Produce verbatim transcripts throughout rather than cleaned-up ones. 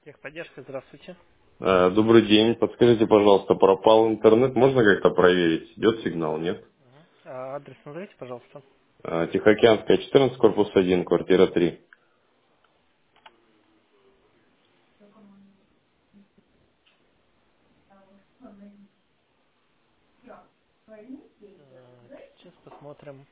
Техподдержка, здравствуйте. Э, Добрый день. Подскажите, пожалуйста, пропал интернет. Можно как-то проверить? Идет сигнал, нет? Мгм. А адрес назовите, пожалуйста. Э, Тихоокеанская, четырнадцать, корпус один, квартира три. Так, сейчас посмотрим.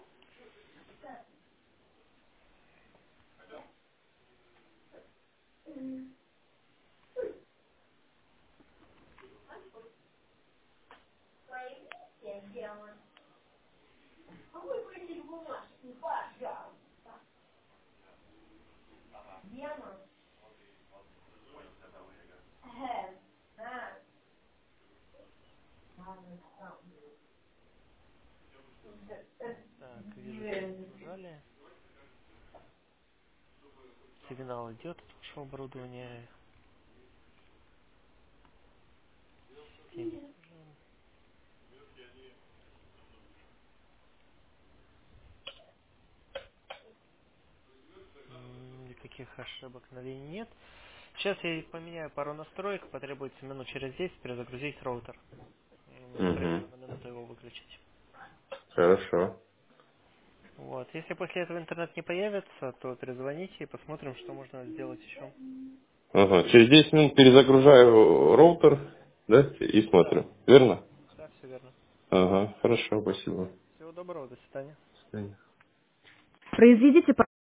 Так, вижу, перезагружали. Сигнал идет от вашего оборудования. Системе тоже. М, Никаких ошибок на линии нет. Сейчас я поменяю пару настроек. Потребуется минут через десять перезагрузить роутер. М, Угу. Примерно на минуту его выключить. Хорошо. Вот. Если после этого интернет не появится, то перезвоните и посмотрим, что можно сделать еще. Ага. Через десять минут перезагружаю роутер, да, и Да, смотрю. Верно? да, все верно. Ага. Хорошо, спасибо. Всего доброго, до свидания. До свидания. Произведите